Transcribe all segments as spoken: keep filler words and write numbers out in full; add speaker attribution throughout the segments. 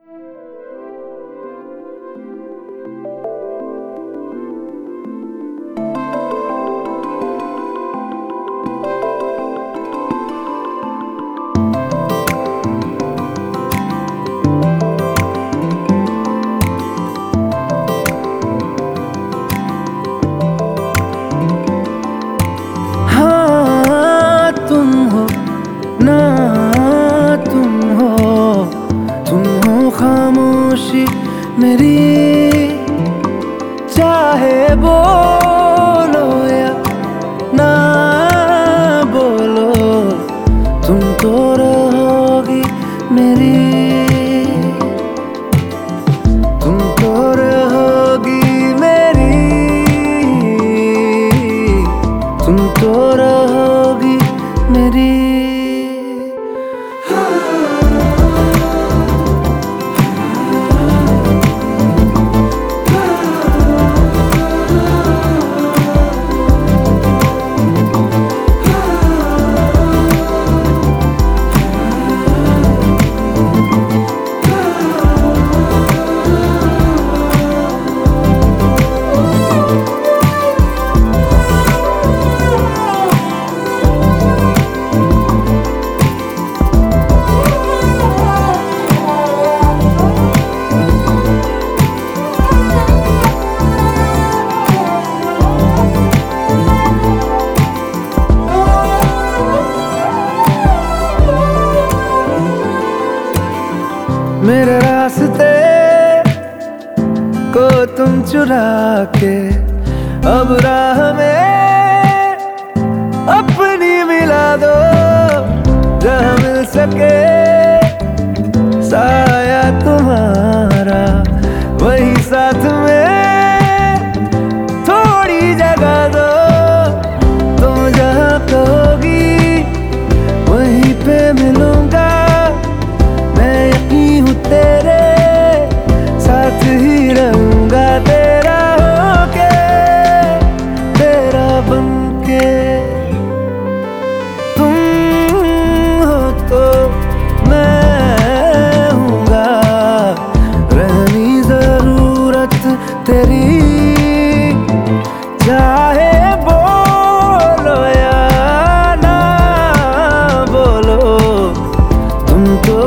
Speaker 1: खामोशी मेरी, चाहे बोलो या ना बोलो, तुम तो रहोगी मेरी, तुम तो रहोगी मेरी, तुम तो रहोगी मेरी। मेरे रास्ते को तुम चुरा के अब राह में अपनी मिला दो, जहाँ मिल सके साया तुम्हारा वही साथ में थोड़ी जगह दो, तुम जहाँ कहोगी वहीं पे मिलूंगा, तेरे साथ ही रहूंगा, तेरा होके तेरा बनके। तुम हो तो मैं हूँगा, रहनी जरूरत तेरी, चाहे बोलो या ना बोलो, तुम तो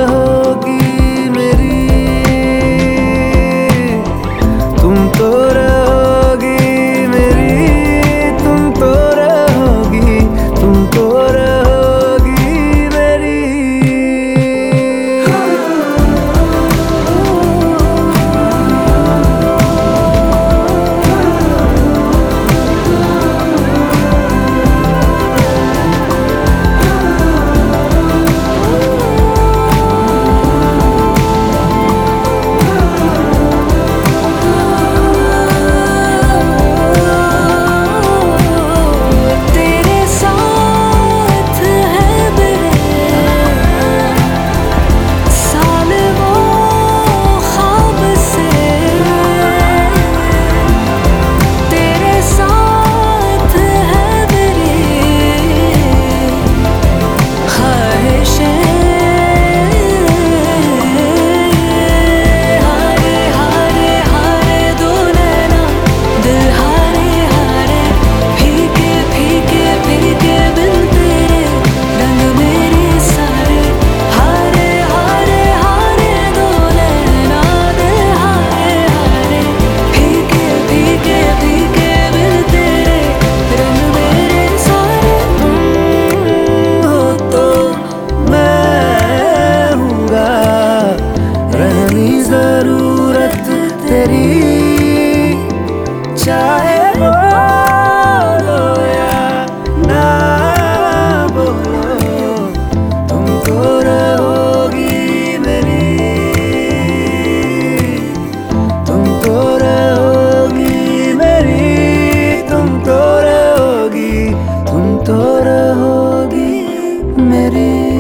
Speaker 1: जरूरत तेरी, चाहे बोलो या ना बोलो, तुम तो रहोगी मेरी, तुम तो रहोगी मेरी, तुम तो रहोगी, तुम तो रहोगी मेरी।